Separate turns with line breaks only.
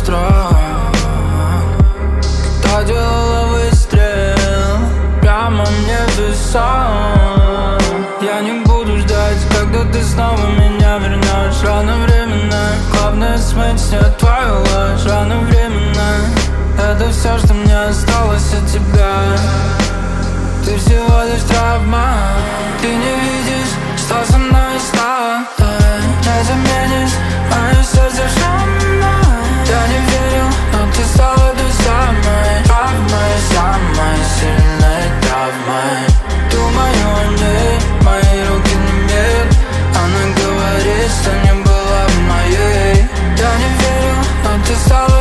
страх, когда делала выстрел прямо мне в висок. Я не буду ждать, когда ты снова меня вернешь. Рано временно, главное смыть все твою ложь. Рано временно, это все, что мне осталось от тебя. Ты всего лишь травма. Ты не видишь, что со мной стало. Не заменишь мое сердце шрамом. Я не верил, но ты стала той самой травмой, самой сильной травмой. Думаю о ней, мои руки не имеют. Она говорит, что не была моей. Я не верил, но ты стала